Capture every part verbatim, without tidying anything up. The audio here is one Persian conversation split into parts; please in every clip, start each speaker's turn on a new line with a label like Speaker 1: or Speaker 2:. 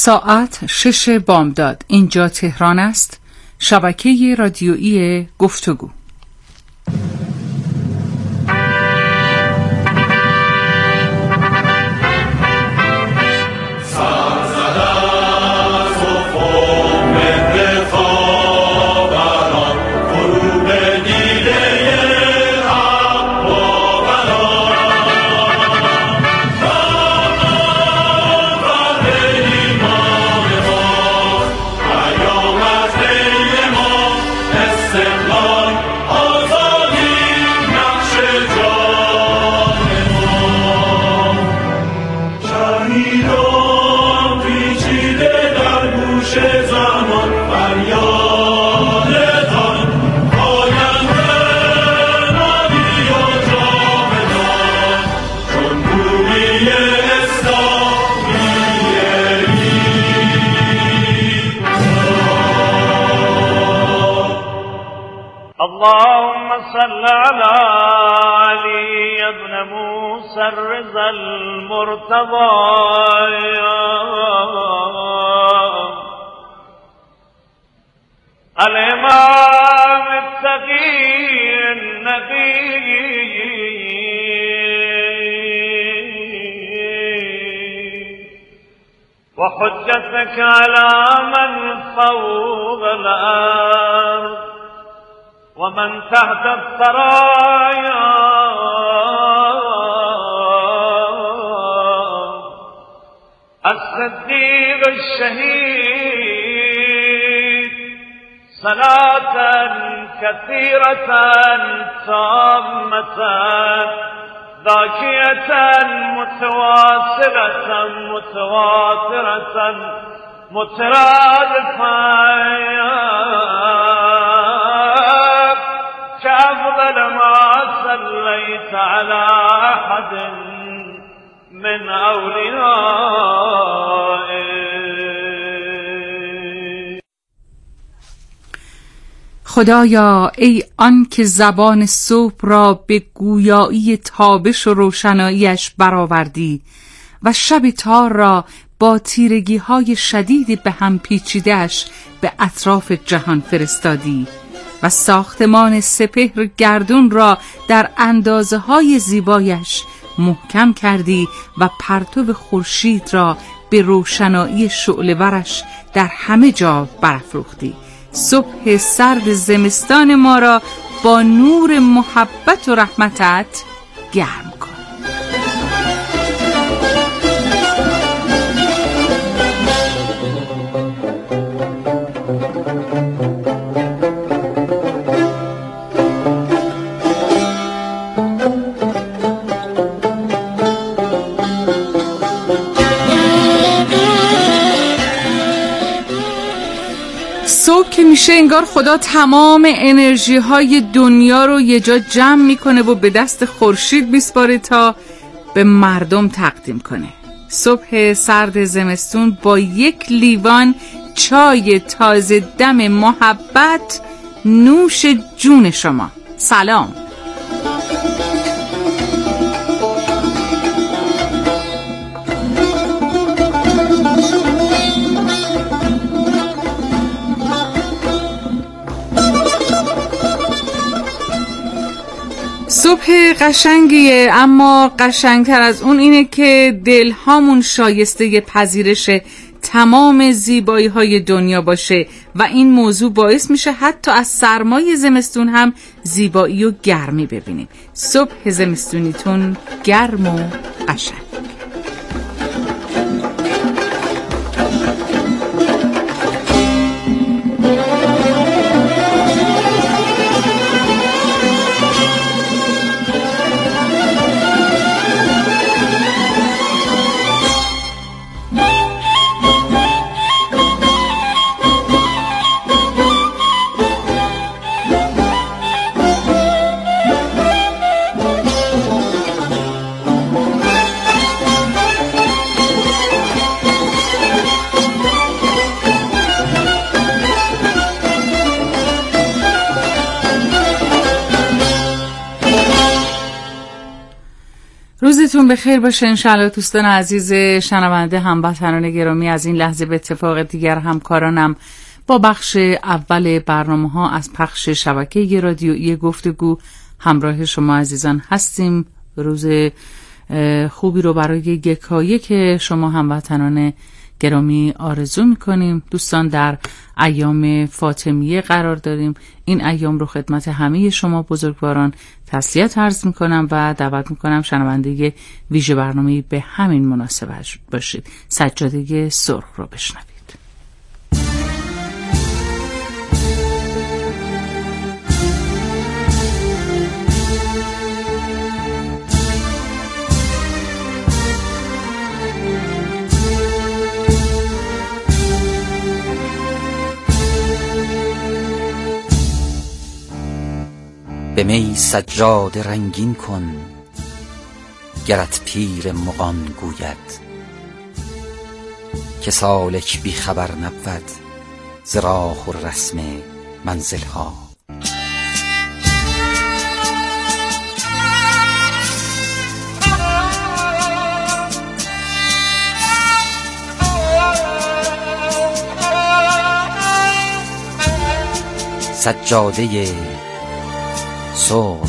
Speaker 1: ساعت شش بامداد. اینجا تهران است. شبکه رادیویی گفتگو.
Speaker 2: اللهم صل على علي بن موسى الرضا المرتضى الإمام التقي النبي وحجتك على من فوق الأرض ومن تحت الثرايا الصديق الشهيد صلاة كثيرة تامة ذاكية متواصلة متواترة مترادفة كأفضل ما صليت على أحد من أوليائك.
Speaker 1: خدایا ای آن که زبان صبح را به گویایی تابش و روشناییش برآوردی و شب تار را با تیرگی‌های شدید به هم پیچیده‌اش به اطراف جهان فرستادی و ساختمان سپهر گردون را در اندازه های زیبایش محکم کردی و پرتو خورشید را به روشنایی شعله‌ورش در همه جا برافروختی. صبح سرد زمستان ما را با نور محبت و رحمتت گرم کن. صبح که میشه انگار خدا تمام انرژی های دنیا رو یه جا جمع میکنه و به دست خورشید میسپاره تا به مردم تقدیم کنه. صبح سرد زمستون با یک لیوان چای تازه دم محبت نوش جون شما. سلام. صبح قشنگیه، اما قشنگتر از اون اینه که دلهامون شایسته پذیرش تمام زیبایی های دنیا باشه و این موضوع باعث میشه حتی از سرمای زمستون هم زیبایی و گرمی ببینیم. صبح زمستونیتون گرم و قشنگ. روزتون بخیر باشه انشالله دوستان عزیز شنونده، هموطنان گرامی. از این لحظه به اتفاق دیگر همکارانم با بخش اول برنامه ها از پخش شبکه رادیویی گفتگو همراه شما عزیزان هستیم. روز خوبی رو برای یکایک شما هموطنان گرامی آرزو میکنیم. دوستان، در ایام فاطمیه قرار داریم. این ایام رو خدمت همه شما بزرگواران تسلیت عرض میکنم و دعوت میکنم شنونده ویژه برنامه‌ای به همین مناسبت باشید. سجاده سرخ رو بشنوید.
Speaker 3: به می سجاده رنگین کن، گرت پیر مغان گوید که سالک بی خبر نبود ز راه و رسم منزل ها. سجاده سرخ.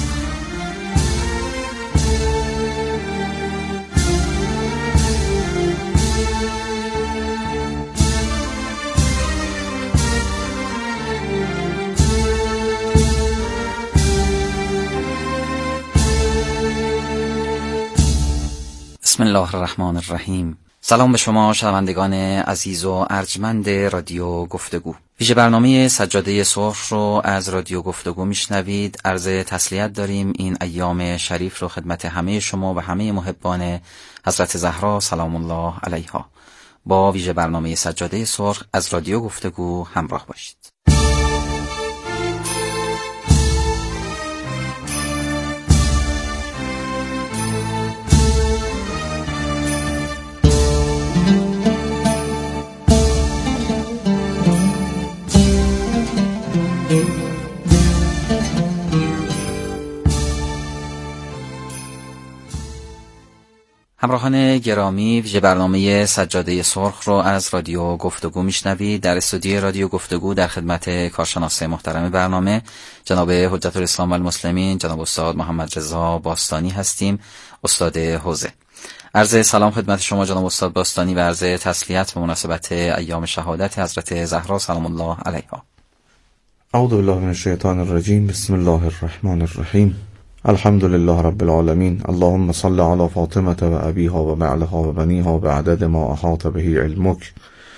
Speaker 3: بسم الله الرحمن الرحیم. سلام به شما شنوندگان عزیز و ارجمند رادیو گفتگو. ویژه برنامه سجاده سرخ رو از رادیو گفتگو میشنوید. عرض تسلیت داریم این ایام شریف رو خدمت همه شما و همه محبان حضرت زهرا سلام الله علیها. با ویژه برنامه سجاده سرخ از رادیو گفتگو همراه باشید. همراهان گرامی، ویژه برنامه سجاده سرخ رو از رادیو گفتگو میشنوید. در استودیو رادیو گفتگو در خدمت کارشناس محترم برنامه جناب حجت الاسلام و المسلمین جناب استاد محمد رضا باستانی هستیم، استاد حوزه. عرض سلام خدمت شما جناب استاد باستانی و عرض تسلیت به مناسبت ایام شهادت حضرت زهرا سلام الله علیها.
Speaker 4: اعوذ بالله من الشیطان الرجیم. بسم الله الرحمن الرحیم. الحمد لله رب العالمین. اللهم صل علی فاطمه و ابیها و بعلها و بنیها به عدد ما احاط به علمک.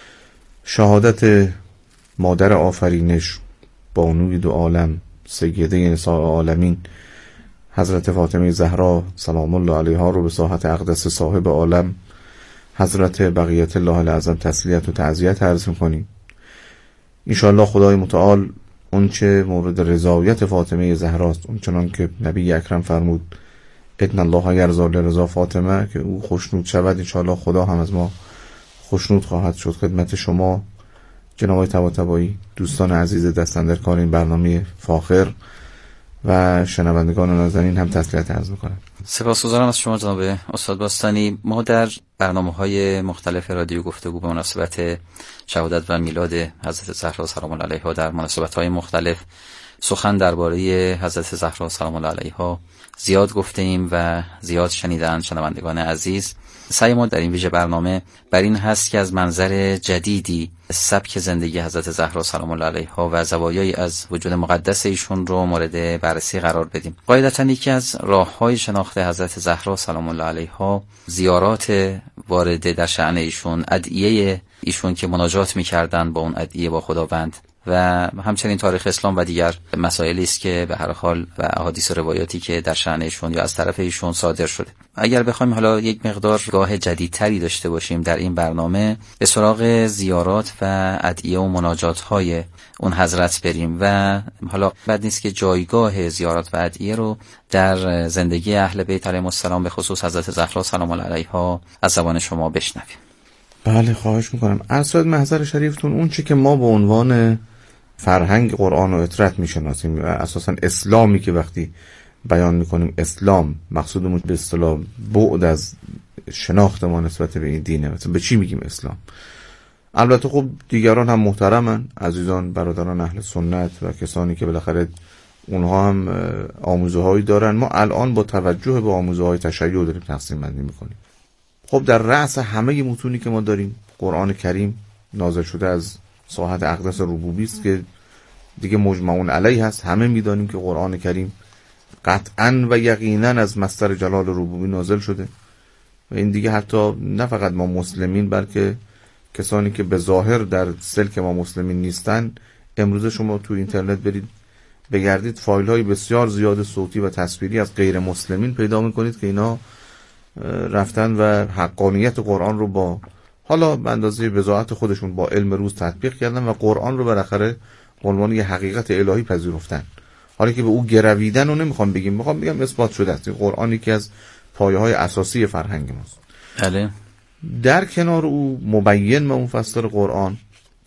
Speaker 4: شهادت مادر آفرینش، بانوی دو عالم، سیده نساء عالمین حضرت فاطمه زهرا سلام الله علیها رو به ساحت اقدس صاحب عالم حضرت بقیت الله الاعظم تسلیت و تعزیت عرض می‌کنیم. انشاءالله خدای متعال اون چه مورد رضایت فاطمه زهراست، اون چنان که نبی اکرم فرمود ان الله یرضی لرضا فاطمه، که او خوشنود شود، انشاءالله خدا هم از ما خوشنود خواهد شد. خدمت شما جناب طباطبایی، دوستان عزیز دست اندرکار این برنامه فاخر و شنوندگان نازنین هم تسلیت عرض می‌کنم.
Speaker 3: سپاسگزارم از شما جناب استاد باستانی. ما در برنامه‌های مختلف رادیو گفتگو به مناسبت شهادت و میلاد حضرت زهرا سلام الله علیها در مناسبت‌های مختلف سخن درباره حضرت زهرا سلام الله علیها زیاد گفتیم و زیاد شنیدن شنوندگان عزیز. سعی ما در این ویژه برنامه بر این هست که از منظر جدیدی سبک زندگی حضرت زهرا سلام الله علیها و زوایایی از وجود مقدس ایشون رو مورد بررسی قرار بدیم. قاعدتاً یکی از راه‌های شناخت حضرت زهرا سلام الله علیها زیارات وارده در شأن ایشون، ادعیه ایشون که مناجات می‌کردند با اون ادعیه با خداوند و همچنین تاریخ اسلام و دیگر مسائلی است که به هر حال و احادیث و روایاتی که در شأن ایشون یا از طرف ایشون صادر شده. اگر بخوایم حالا یک مقدار گاه جدیدتری داشته باشیم در این برنامه، به سراغ زیارات و ادعیه و مناجات‌های اون حضرت بریم و حالا بد نیست که جایگاه زیارات و ادعیه رو در زندگی اهل بیت علیهم السلام به خصوص حضرت زهرا سلام الله علیها از زبان شما بشنویم.
Speaker 4: بله خواهش میکنم. ارشد محضر شریفتون اون چی که ما به عنوان فرهنگ قرآن و اطرت میشناسیم و اساسا اسلامی که وقتی بیان میکنیم اسلام، مقصودمون به اصطلاح بعد از شناخت ما نسبت به این دینه. مثلا به چی میگیم اسلام؟ البته خب دیگران هم محترمن، عزیزان برادران اهل سنت و کسانی که بالاخره اونها هم آموزه هایی دارن. ما الان با توجه به آموزه های تشیع داریم تقسیم بندی میکنیم. خب در رأس همه متونی که ما داریم قرآن کریم نازل شده از ساحت اقدس ربوبی است که دیگه مجمعون علیه هست. همه میدانیم که قرآن کریم قطعا و یقینا از مصدر جلال ربوبی نازل شده و این دیگه حتی نه فقط ما مسلمین بلکه کسانی که به ظاهر در سلک ما مسلمین نیستن، امروزه شما تو اینترنت برید بگردید فایل های بسیار زیاد صوتی و تصویری از غیر مسلمین پیدا میکنید که اینا رفتن و حقانیت قرآن رو با حالا به اندازه بضاعت خودشون با علم روز تطبیق کردن و قرآن رو بالاخره به عنوان یه حقیقت الهی پذیرفتن. حالا که به او گرویدن رو نمیخوام بگیم، میخوام بگم اثبات شده است. قرآن یکی از پایه های اساسی فرهنگ ماست.
Speaker 3: بله.
Speaker 4: در کنار او مبین و مفسر قرآن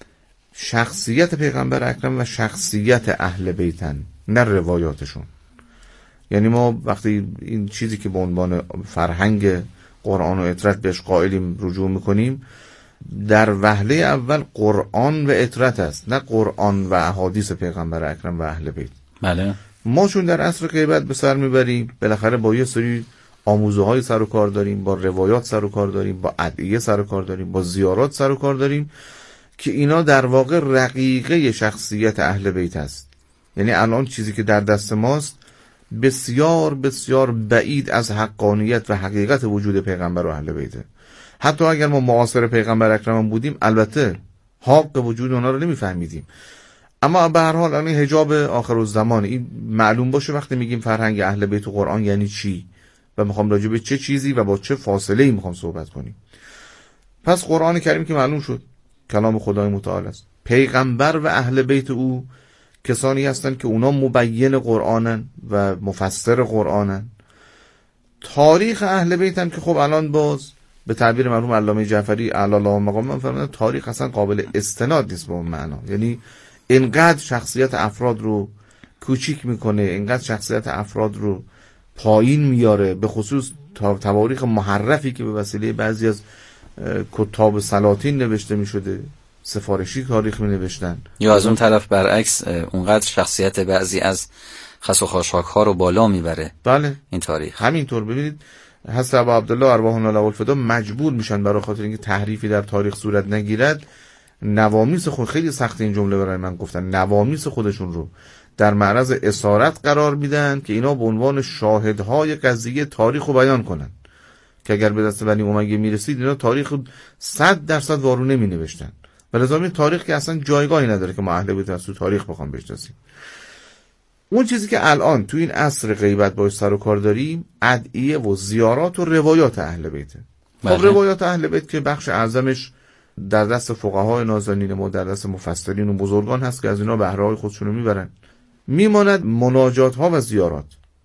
Speaker 4: شخصیت پیغمبر اکرم و شخصیت اهل بیتن، نه روایاتشون. یعنی ما وقتی این چیزی که به عنوان فرهنگ قرآن و اطرت بهش قائلیم رجوع میکنیم، در وهله اول قرآن و اطرت است، نه قرآن و احادیث پیغمبر اکرم و اهل بیت.
Speaker 3: بله.
Speaker 4: ما چون در عصر غیبت به سر میبریم، بالاخره با یه سری آموزه های سر و کار داریم، با روایات سر و کار داریم، با ادعیه سر و کار داریم، با زیارات سر و کار داریم که اینا در واقع رقیقه شخصیت اهل بیت است. یعنی الان چیزی که در دست ماست بسیار بسیار بعید از حقانیت و حقیقت وجود پیغمبر و اهل بیته. حتی اگر ما معاصر پیغمبر اکرم بودیم، البته حق وجود اونا رو نمیفهمیدیم، اما به هر حال الان حجاب آخرالزمان این معلوم باشه وقتی میگیم فرهنگ اهل بیت و قرآن یعنی چی و میخوام راجع به چه چیزی و با چه فاصله‌ای میخوام صحبت کنیم. پس قرآن کریم که معلوم شد کلام خدای متعال است. پیغمبر و اهل بیت او کسانی هستند که اونا مبین قرآنن و مفسر قرآنن. تاریخ اهل بیت هم که خب الان باز به تعبیر مرحوم علامه جعفری اعلی الله مقام فرمودن تاریخ اصلا قابل استناد نیست به اون معنا. یعنی اینقدر شخصیت افراد رو کوچیک میکنه، اینقدر شخصیت افراد رو پایین میاره، به خصوص تواریخ محرفی که به وسیله بعضی از کتاب سلاطین نوشته میشده، سفارشی تاریخ می نوشتن،
Speaker 3: یا از اون طرف برعکس اونقدر شخصیت بعضی از خس و خاشاک ها رو بالا میبره.
Speaker 4: بله
Speaker 3: این تاریخ
Speaker 4: همینطور. ببینید حضرت ابا عبدالله ارواحنا له الفدا مجبور میشن برای خاطر اینکه تحریفی در تاریخ صورت نگیرد نوامیس خود، خیلی سخت این جمله برای من گفتن، نوامیس خودشون رو در معرض اسارت قرار میدن که اینا به عنوان شاهدهای قضیه تاریخ رو بیان کنن که اگر به دست بنی امیه میرسید اینا تاریخ صد درصد وارو نمی نوشتن. ولذا این تاریخ که اصلا جایگاهی نداره که ما اهل بیت از تو تاریخ بخوام بشناسیم. اون چیزی که الان تو این عصر غیبت باش سر و کار داریم ادعیه و زیارات و روایات اهل بیته. خب روایات اهل بیت که بخش اعظمش در دست فقهای نازنین ما، در دست مفسرین و بزرگان هست که از اینا بهره های خودشونو میبرن. میماند مناجات ها و زیارات.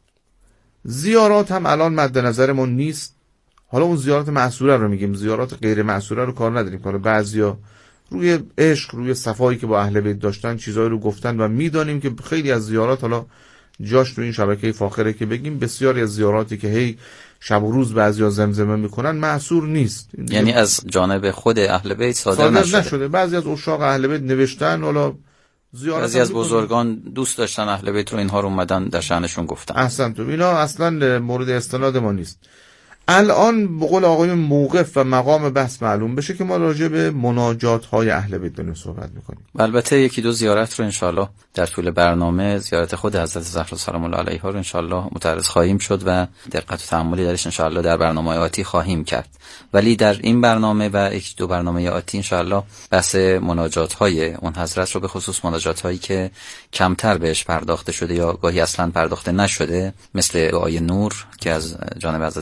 Speaker 4: زیارات هم الان مد نظرمون نیست. حالا اون زیارات معصوره رو میگیم، زیارات غیر معصوره رو کار نداریم. کار بعضیا روی عشق، روی صفایی که با اهل بیت داشتن چیزایی رو گفتن و میدانیم که خیلی از زیارات، حالا جاش تو این شبکه فاخره که بگیم، بسیاری از زیاراتی که هی شب و روز بعضیا زمزمه میکنن معصور نیست.
Speaker 3: یعنی از جانب خود اهل بیت صادر,
Speaker 4: صادر
Speaker 3: نشده.
Speaker 4: نشده. بعضی از عشاق اهل بیت نوشتن، حالا زیارت
Speaker 3: بعضی از بزرگان دوست داشتن اهل بیت رو، اینها رو اومدن در شأنشون گفتن.
Speaker 4: احسن تو، اینا اصلا مورد استناد ما نیست. الان به قول آقایون موقف و مقام بحث معلوم بشه که ما راجع به مناجات های اهل بیت داریم صحبت میکنیم.
Speaker 3: البته یکی دو زیارت رو انشالله در طول برنامه، زیارت خود حضرت زهرا سلام الله علیها رو انشالله متعرض خواهیم شد و دقت و تأملی درش انشالله در برنامه آتی خواهیم کرد. ولی در این برنامه و یک دو برنامه آتی انشالله بحث مناجات های اون حضرت رو، به خصوص مناجات هایی که کمتر بهش پرداخته شده یا گاهی اصلا پرداخته نشده، مثل دعای نور که از جانب حضرت زهرا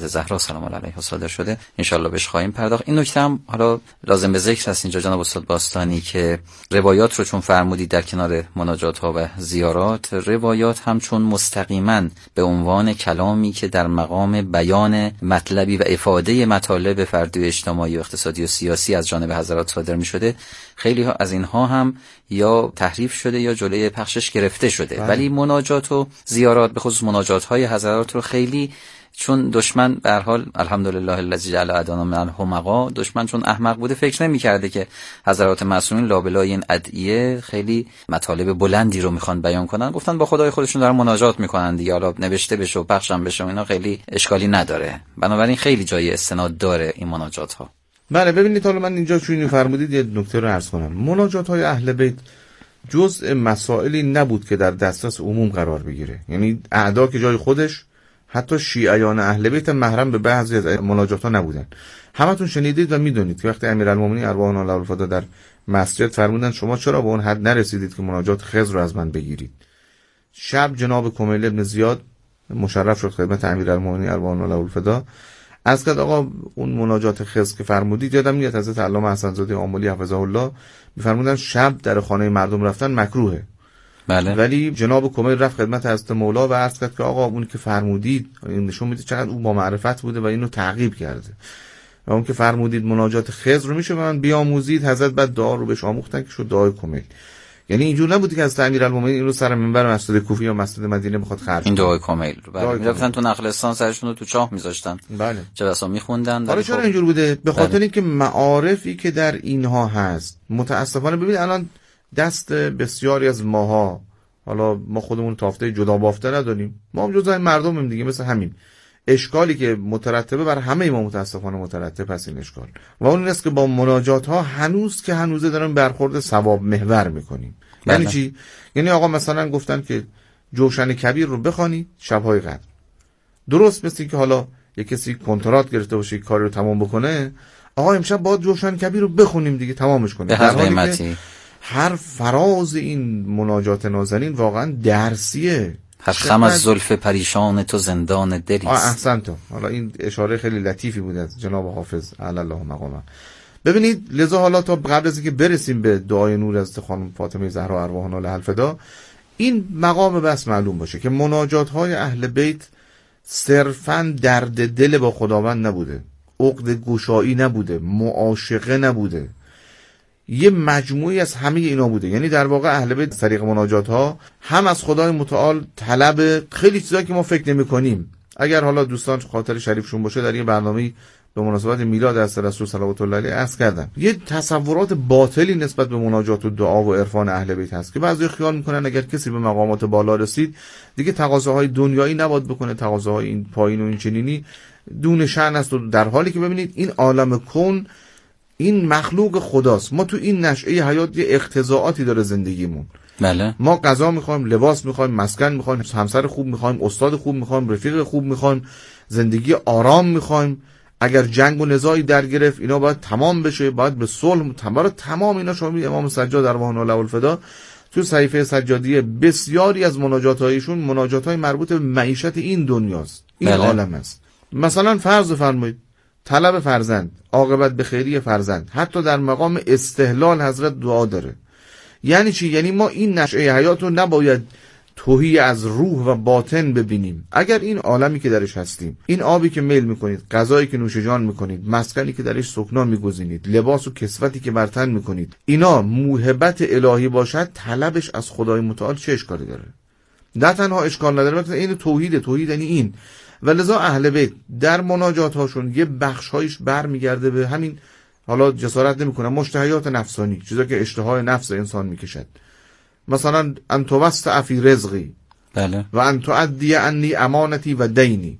Speaker 3: سلام الله علیه صادر شده، انشالله بهش خواهیم پرداخت. این نکته هم حالا لازم به ذکر است اینجا جناب استاد باستانی که روایات رو چون فرمودید در کنار مناجات ها و زیارات، روایات هم چون مستقیما به عنوان کلامی که در مقام بیان مطلبی و افاده مطالب فردی و اجتماعی و اقتصادی و سیاسی از جانب حضرات صادر می شده، خیلی ها از اینها هم یا تحریف شده یا جلوی پخشش گرفته شده. بله. ولی مناجات و زیارات به خصوص مناجات های حضرات رو خیلی، چون دشمن به هر حال الحمدلله الذی جعل ادانا من الحمقا، دشمن چون احمق بوده فکر نمی‌کرده که حضرات معصومین لابلای این ادعیه خیلی مطالب بلندی رو میخوان بیان کنن، گفتن با خدای خودشون دارن مناجات میکنن دیگه، حالا نوشته بشه و پخشم بشه اینا خیلی اشکالی نداره. بنابراین خیلی جای استناد داره این مناجات ها.
Speaker 4: بله ببینید، حالا من اینجا چون فرمودید یه نکته رو عرض کنم. مناجات های اهل بیت جزء مسائلی نبود که در دسترس عموم قرار بگیره، یعنی اعدا که جای خودش، حتی شیعیان اهل بیت محرم به بعضی از مناجات ها نبودن. همتون شنیدید و میدونید که وقتی امیرالمومنین ارواح الله الفدا در مسجد فرمودن شما چرا به اون حد نرسیدید که مناجات خضر رو از من بگیرید، شب جناب کمیل ابن زیاد مشرف شد خدمت امیرالمومنین ارواح الله الفدا، از که آقا اون مناجات خضر که فرمودید، یادم میاد حضرت علامه حسن زاده آملی حفظه الله میفرمودن شب در خانه مردم رفتن مکروهه.
Speaker 3: بله.
Speaker 4: ولی جناب کمیل رفت خدمت حضرت مولا و عرض کرد که آقا اون که فرمودید، این نشون میده چقدر او با معرفت بوده و اینو تعقیب کرده، و اون که فرمودید مناجات خضر رو میشه من بیاموزید، حضرت بعد دعا رو بهش آموختن که شد دعای کمیل. یعنی اینجور نبودی که از امیرالمومنین این رو سر منبر مسجد کوفه یا مسجد مدینه بخواد خرج
Speaker 3: این دعای کمیل رو بله میرفتن تو نخلستان سرشون رو تو چاه میذاشتن.
Speaker 4: بله.
Speaker 3: چه بسا میخوندن.
Speaker 4: حالا چرا اینجور بوده؟ به خاطر بله. اینکه معارفی که در اینها هست متاسفانه ببینید الان دست بسیاری از ماها، حالا ما خودمون تافته جدا بافته نداریم، ما هم جزء مردمیم دیگه، مثل همین اشکالی که مترتبه بر همه ما متاسفانه مترتب هست این اشکال، و اون است که با مناجات ها هنوز که هنوزه داریم برخورد ثواب محور میکنیم. بله. یعنی چی؟ یعنی آقا مثلا گفتن که جوشن کبیر رو بخوانید شب‌های قدر، درست مثل که حالا یک کسی کنترات گرفته باشه یک کاری رو تمام بکنه، آقا امشب باید جوشن کبیر رو بخونیم دیگه تمامش کنیم،
Speaker 3: در حالی که
Speaker 4: هر فراز این مناجات نازنین واقعا درسیه.
Speaker 3: هر خم از زلف پریشان تو زندان دلیست.
Speaker 4: احسن تو. حالا این اشاره خیلی لطیفی بود از جناب حافظ علی الله مقامه. ببینید لذا حالا تا قبل از اینکه برسیم به دعای نور از خانم فاطمه زهرا ارواحنا لها الفدا، این مقام بس معلوم باشه که مناجات های اهل بیت صرفاً درد دل با خداوند نبوده، عقد گشایی نبوده، معاشقه نبوده، یه مجموعی از همه اینا بوده. یعنی در واقع اهل بیت طریق مناجات ها هم از خدای متعال طلب خیلی چیزایی که ما فکر نمی کنیم. اگر حالا دوستان خاطر شریفشون باشه در این برنامه به مناسبت میلاد از رسول صلوات الله علیه عرض کردم، یه تصورات باطلی نسبت به مناجات و دعا و عرفان اهل بیت هست که بعضی خیال میکنن اگر کسی به مقامات بالا رسید دیگه تقاضاهای دنیایی نباید بکنه، تقاضاهای این پایین و این چنینی دون شأن است، و در حالی که ببینید این عالم کون این مخلوق خداست، ما تو این نشأه حیات یه اقتضاعاتی داره زندگیمون.
Speaker 3: بله.
Speaker 4: ما غذا میخوایم، لباس میخوایم، مسکن میخوایم، همسر خوب میخوایم، استاد خوب میخوایم، رفیق خوب میخوایم، زندگی آرام میخوایم. اگر جنگ و نزاعی در گرفت اینا باید تمام بشه، باید به صلح تمام تمام اینا. شما می امام سجاد ارواح الله الفدا تو صحیفه سجادیه بسیاری از مناجات‌هایشون مناجات‌های مربوط به معیشت این دنیاست، این
Speaker 3: بله.
Speaker 4: عالم است. مثلا فرض فرمایید طلب فرزند، عاقبت به خیری فرزند، حتی در مقام استهلال حضرت دعا داره. یعنی چی؟ یعنی ما این نشأه حیات رو نباید تهی از روح و باطن ببینیم. اگر این عالمی که درش هستیم، این آبی که میل میکنید، غذایی که نوش جان میکنید، مسکنی که درش سکنا میگزینید، لباس و کسوتی که بر تن میکنید، اینا موهبت الهی باشد، طلبش از خدای متعال چه اشکالی داره؟ نه تنها اشکال نداره، بلکه این توحید. توحید یعنی این. ولذا اهل بیت در مناجات هاشون یه بخش هایش برمیگرده به همین، حالا جسارت نمیکنم، مشتهیات نفسانی، چیزا که اشتهای نفس انسان میکشد. مثلا ان توسع فی رزقی،
Speaker 3: بله،
Speaker 4: و ان تؤدی عنی امانتی و دینی،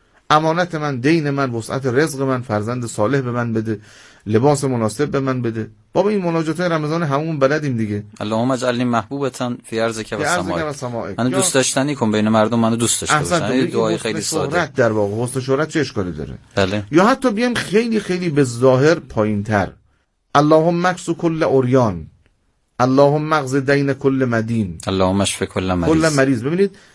Speaker 4: امانت من، دین من، وسعت رزق من، فرزند صالح به من بده، لباس مناسب به من بده. بابا این مناجات رمضان همون بلدیم دیگه.
Speaker 3: اللهم اجعلنی محبوبتن فی ارضک و سمائک. من دوست داشتنی کن بین مردم، منو دوست داشته باشن. این دعای خیلی ساده.
Speaker 4: در واقع حسن شهرت چه اشکالی داره؟
Speaker 3: بله.
Speaker 4: یا حتی بیام خیلی خیلی به ظاهر پایینتر، اللهم اکس کل اوریان، اللهم مغز دین کل مدین،
Speaker 3: اللهم اشف کل مریض.
Speaker 4: کل مریض. ببینید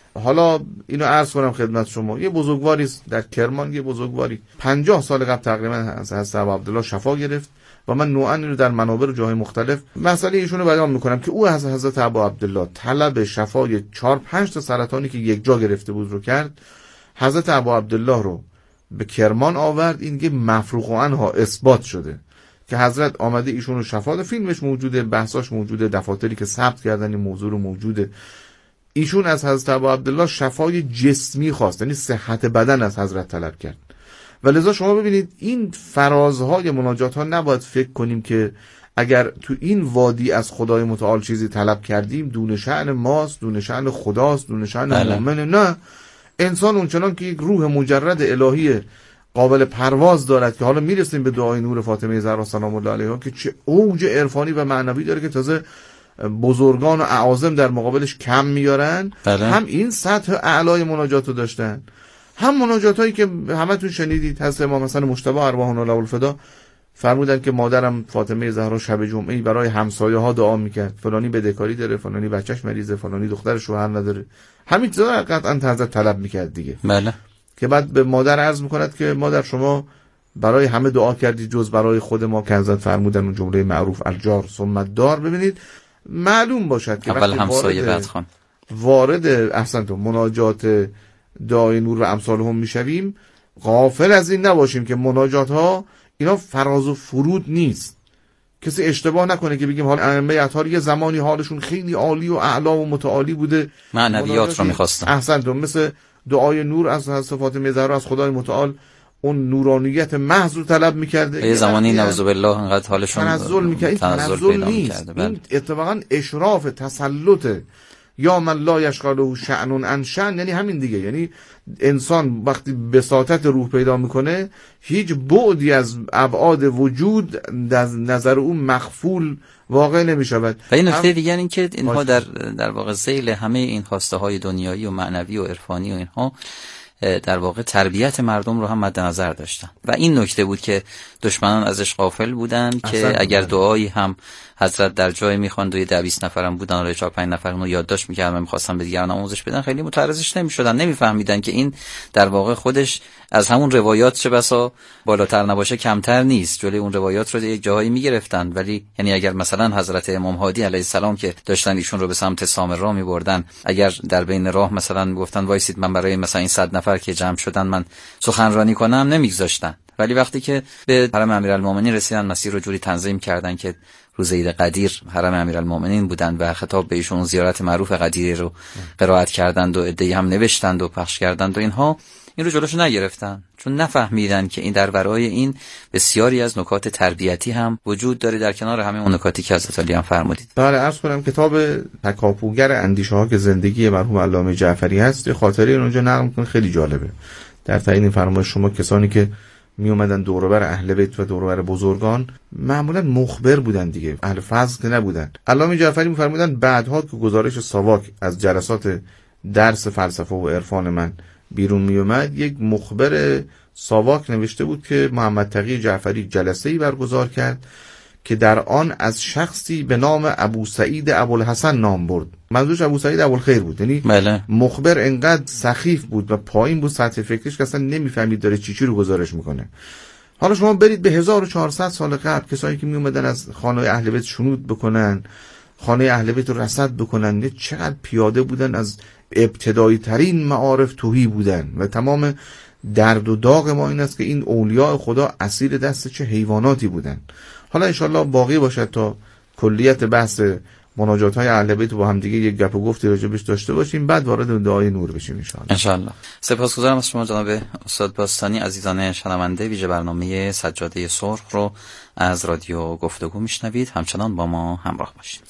Speaker 4: حالا اینو عرض کنم خدمت شما، یه بزرگواری در کرمان، یه بزرگواری پنجاه سال قبل تقریبا از حضرت ابا عبدالله شفا گرفت و من نوعا اینو در منابر و جاهای مختلف مسئله ایشونو بیان میکنم که او از حضرت ابا عبدالله طلب شفای چهار پنج تا سرطانی که یک جا گرفته بود رو کرد. حضرت ابا عبدالله رو به کرمان آورد. این که مفروغ عنها اثبات شده که حضرت آمده ایشون رو شفا ده. فیلمش موجوده، بحثاش موجوده، دفاتری که ثبت کردن این موضوع رو موجوده. ایشون از حضرت ابا عبدالله شفای جسمی خواست، یعنی صحت بدن از حضرت طلب کرد. ولذا شما ببینید این فرازهای مناجات ها نباید فکر کنیم که اگر تو این وادی از خدای متعال چیزی طلب کردیم دون شأن ماست، دون شأن خداست، دون شأن مؤمنه. نه، انسان اونچنان که یک روح مجرد الهی قابل پرواز دارد که حالا میرسیم به دعای نور فاطمه زهرا سلام الله علیها که چه اوج عرفانی و معنوی داره که تازه بزرگان و اعاظم در مقابلش کم میارن.
Speaker 3: بله.
Speaker 4: هم این سطح اعلای مناجات رو داشتن، هم مناجات هایی که همتون شنیدید. حضرت امام حسن مجتبی ارواحنا له الفدا فرمودن که مادرم فاطمه زهرا شب جمعه برای همسایه ها دعا میکرد، فلانی بدهکاری داره، فلانی بچهش مریضه، فلانی دختر شوهر نداره. همین چیزا قطعا حضرت طلب میکرد دیگه.
Speaker 3: بله.
Speaker 4: که بعد به مادر عرض میکند که مادر شما برای همه دعا کردی جز برای خود ما، که حضرت فرمودن اون جمله معروف الجار ثم الدار. ببینید معلوم باشد که
Speaker 3: اول همسایه بعد خان
Speaker 4: وارد احسنتون مناجات دعای نور و امثال هم میشویم، غافل از این نباشیم که مناجات ها اینا فراز و فرود نیست. کسی اشتباه نکنه که بگیم حال ائمه اطهار یه زمانی حالشون خیلی عالی و اعلا و متعالی بوده،
Speaker 3: معنویات رو میخواستن.
Speaker 4: احسنتون. مثل دعای نور از حضرت فاطمه زهرا از خدای متعال اون نورانیت محض رو طلب میکرده.
Speaker 3: یه زمانی نعوذ بالله انقدر حالشون
Speaker 4: تنزل میکرد. این تنزل نیست، این اتفاقا اشراف تسلط یا من لا یشغله شأن عن شأن، یعنی همین دیگه. یعنی انسان وقتی بساطت روح پیدا میکنه هیچ بعدی از ابعاد وجود در نظر اون مخفول واقع نمیشود.
Speaker 3: و این نکته دیگر این که اینها در در واقع ذیل همه این خواسته های دنیایی و معنوی و عرفانی و اینها در واقع تربیت مردم رو هم مد نظر داشتن و این نکته بود که دشمنان ازش غافل بودن که اگر دعایی هم حضرت در جای میخواند و یه ده بیست نفرم بودن و چهار پنج نفر اونو یادداشت میکردن و میخواستن به دیگران آموزش بدن، خیلی متعرضش نمیشدن، نمیفهمیدن که این در واقع خودش از همون روایات چه بسا بالاتر نباشه کمتر نیست. جلوی اون روایات رو یک جاهایی میگرفتن، ولی یعنی اگر مثلا حضرت امام هادی علیه السلام که داشتن ایشون رو به سمت سامرا میبردن، اگر در بین راه مثلا میگفتن وایسید من برای مثلا این صد نفر که جمع شدن من سخنرانی کنم، نمیگذاشتن. ولی وقتی که به حرم امیرالمومنین رسیدن مسیر رو جوری تنظیم کردن که روز عید قدیر حرم امیرالمومنین بودند و خطاب به ایشون زیارت معروف قدیری رو قرائت کردند و عده‌ای هم نوشتند و پخش کردند و اینها، این رو جلوشو نگرفتن چون نفهمیدن که این در ورای این بسیاری از نکات تربیتی هم وجود داره در کنار همه اون نکاتی که حضرت علی هم فرمودید.
Speaker 4: بله، عرض کنم کتاب تکاپوگر اندیشه ها که زندگی مرحوم علامه جعفری هست، خاطره اونجا نقل می‌کنه، خیلی جالبه. در تعیین فرمایش شما کسانی که می اومدن دور و بر اهل بیت و دور و بر بزرگان معمولا مخبر بودن دیگه، اهل فضل که نبودن. علامه جعفری می‌فرمودن بعدها که گزارش ساواک از جلسات درس فلسفه و عرفان من بیرون می اومد، یک مخبر ساواک نوشته بود که محمد تقی جعفری جلسه‌ای برگزار کرد که در آن از شخصی به نام ابو سعید ابوالحسن نام برد. منظورش ابو سعید ابوالخیر بود. یعنی
Speaker 3: بله.
Speaker 4: مخبر انقدر سخیف بود و پایین بود سطح فکرش که اصلا نمیفهمید داره چی چی رو گزارش میکنه. حالا شما برید به هزار و چهارصد سال قبل، کسایی که می اومدن از خانه اهل بیت شنود بکنن، خانه اهل بیت رو رصد بکنن، چقدر پیاده بودن، از ابتدایی ترین معارف توهی بودن و تمام درد و داغ ما این است که این اولیاء خدا اسیر دست چه حیواناتی بودن. حالا انشالله باقی باشد تا کلیت بحث مناجات های اهل بیت با هم دیگه یک گپ و گفتی راجبش داشته باشیم، بعد وارد دعای نور بشیم انشالله.
Speaker 3: انشالله. سپاسگزارم از شما جناب استاد باستانی. عزیزان شنونده، ویژه برنامه سجاده سرخ رو از رادیو گفتگو میشنوید، همچنان با ما همراه باشید.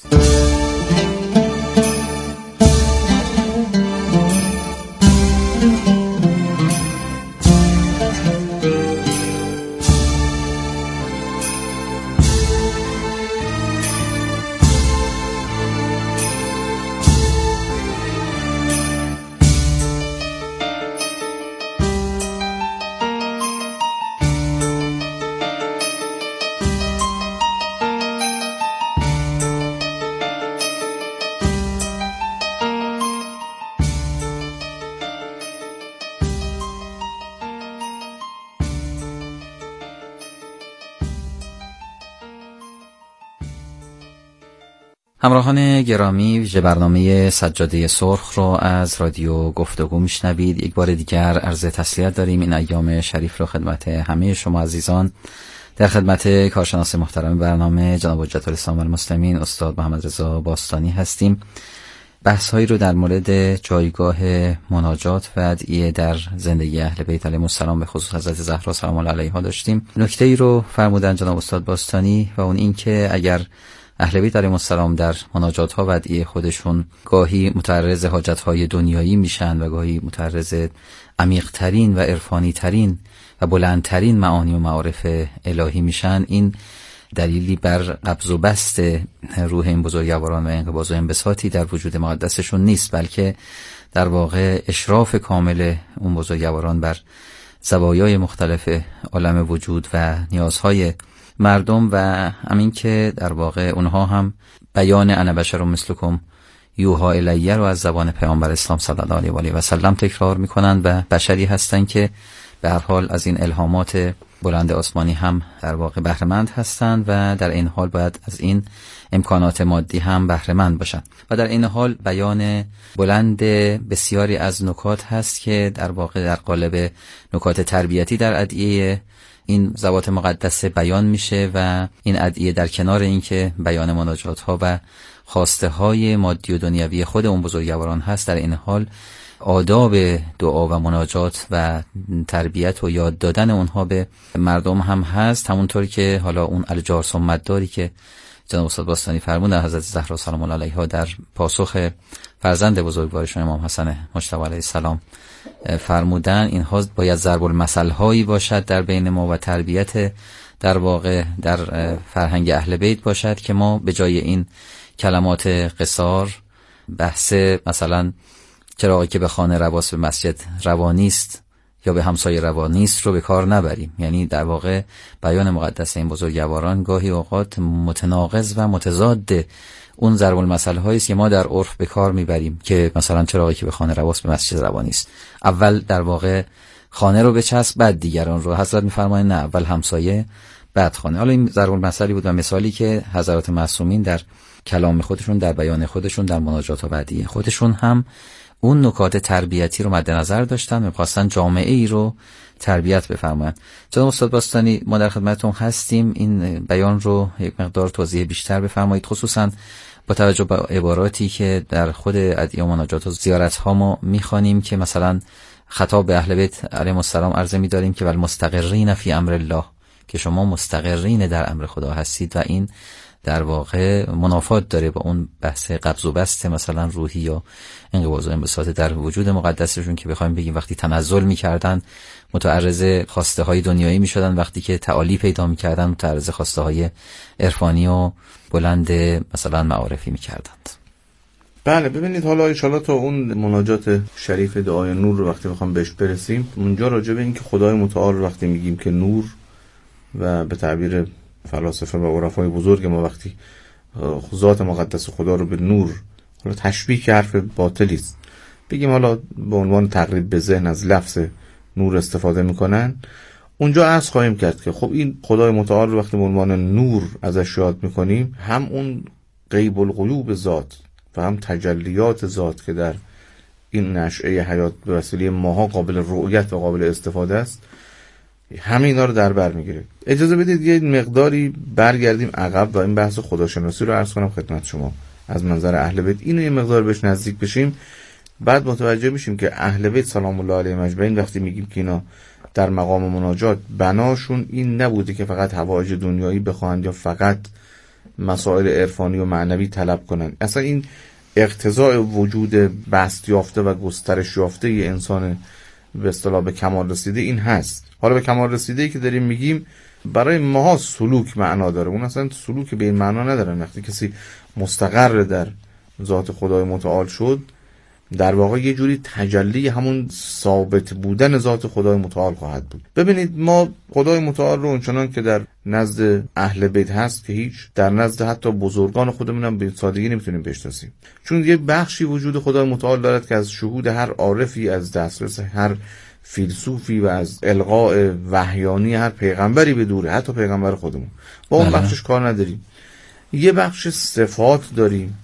Speaker 3: همراهان گرامی، ویژه برنامه سجاده سرخ رو از رادیو گفتگو میشنوید. یک بار دیگر عرض تسلیت داریم این ایام شریف رو خدمت همه شما عزیزان. در خدمت کارشناس محترم برنامه جناب حجت الاسلام والمسلمین استاد محمد رضا باستانی هستیم. بحث هایی رو در مورد جایگاه مناجات و ادعیه در زندگی اهل بیت علیهم السلام به خصوص حضرت زهرا سلام الله علیها داشتیم. نکته ای رو فرمودن جناب استاد باستانی و اون این که اگر اهل بیت علیهم السلام در مناجات ها و ادعیه خودشون گاهی متعرض حاجت های دنیایی میشن و گاهی متعرض عمیق ترین و عرفانی ترین و بلندترین معانی و معارف الهی میشن، این دلیلی بر قبض و بست روح این بزرگواران و انقباض و انبساطی در وجود مقدسشون نیست، بلکه در واقع اشراف کامل اون بزرگواران بر زوایای مختلف عالم وجود و نیازهای مردم و همین که در واقع اونها هم بیان انا بشر مثلکم یوها الیه رو از زبان پیامبر اسلام صلی الله علیه و آله و سلم تکرار میکنند و بشری هستند که به هر حال از این الهامات بلند آسمانی هم در واقع بهره‌مند هستند و در این حال باید از این امکانات مادی هم بهره‌مند باشند و در این حال بیان بلند بسیاری از نکات هست که در واقع در قالب نکات تربیتی در ادعیه این ذوات مقدسه بیان میشه و این ادعیه در کنار اینکه بیان مناجات ها و خواسته های مادی و دنیوی خود اون بزرگواران هست، در این حال آداب دعا و مناجات و تربیت و یاد دادن اونها به مردم هم هست، همونطور که حالا اون الجار ثمت داری که جناب استاد باستانی فرمودن حضرت زهرا سلام الله علیها در پاسخ فرزند بزرگوارشون امام حسن مجتبی علیه السلام فرمودن، اینها باید ضرب المثل هایی باشد در بین ما و تربیت در واقع در فرهنگ اهل بیت باشد که ما به جای این کلمات قصار بحث مثلا چراغی که به خانه رواست به مسجد روانیست یا به همسایه روانیست رو به کار نبریم. یعنی در واقع بیان مقدس این بزرگواران گاهی اوقات متناقض و متضاد اون ضرب المثل هایی است که ما در عرف به کار میبریم که مثلا چراغی که به خانه رواست به مسجد روانیست. اول در واقع خانه رو بچسب بعد دیگران رو. حضرت میفرمایند نه، اول همسایه بعد خانه. حالا این ضرب المثلی بود و مثالی که حضرات معصومین در کلام خودشون، در بیان خودشون، در مناجات و ادعیه خودشون هم اون نکات تربیتی رو مد نظر داشتن و خواستن جامعه ای رو تربیت بفرمایند. جناب استاد باستانی ما در خدمتتون هستیم، این بیان رو یک مقدار توضیح بیشتر بفرمایید، خصوصا با توجه به عباراتی که در خود ادعیه و مناجات و زیارت ها ما میخوانیم که مثلا خطاب به اهل بیت علیهم السلام عرضه می‌داریم که والمستقرین فی امر الله، که شما مستقرین در امر خدا هستید و این در واقع منافات داره با اون بحث قبض و بست مثلا روحی یا انقباض و انبساط در وجود مقدسشون که بخوایم بگیم وقتی تنزل می‌کردن متعرض خواسته های دنیایی می‌شدن، وقتی که تعالی پیدا می‌کردن متعرض خواسته های عرفانی و بلند مثلا معارفی می‌کردند.
Speaker 4: بله ببینید، حالا ان شاءالله تا اون مناجات شریف دعای نور رو وقتی بخوام بهش برسیم، اونجا راجع به این که خدای متعال رو وقتی میگیم که نور و به تعبیر فلاسفه و عرفای بزرگ ما وقتی ذات مقدس خدا رو به نور، حالا تشبیه که حرف باطلی است، بگیم حالا به عنوان تقریب به ذهن از لفظ نور استفاده میکنن، اونجا عرض خواهیم کرد که خب این خدای متعال رو وقتی به عنوان نور ازش یاد میکنیم، هم اون غیب الغیوب ذات و هم تجلیات ذات که در این نشأه حیات به وسیله ماها قابل رؤیت و قابل استفاده است، همه اینا رو در بر میگیره. اجازه بدید یه مقداری برگردیم عقب و این بحث خداشناسی رو عرض کنم خدمت شما از منظر اهل بیت، اینو یه مقدار بهش نزدیک بشیم، بعد متوجه میشیم که اهل بیت سلام الله علیهم اجمعین وقتی میگیم که اینا در مقام مناجات بناشون این نبوده که فقط حوائج دنیایی بخواهند یا فقط مسائل عرفانی و معنوی طلب کنند، اصلا این اقتضاء وجود بسط یافته و گسترش یافته ی انسان به اصطلاح به کمال رسیده این هست. حالا به کمال رسیده‌ای که داریم میگیم برای ماها سلوک معنا داره، اون اصلا سلوک به این معنا نداره. وقتی کسی مستقر در ذات خدای متعال شد، در واقع یه جوری تجلی همون ثابت بودن ذات خدای متعال خواهد بود. ببینید ما خدای متعال رو اونچنان که در نزد اهل بیت هست که هیچ، در نزد حتی بزرگان خودمون هم به سادگی نمیتونیم بشناسیم، چون یه بخشی وجود خدای متعال دارد که از شهود هر عارفی، از دسترس هر فیلسوفی و از القاء وحیانی هر پیغمبری به دوره، حتی پیغمبر خودمون با اون بخشش کار نداریم. یه بخش صفات داریم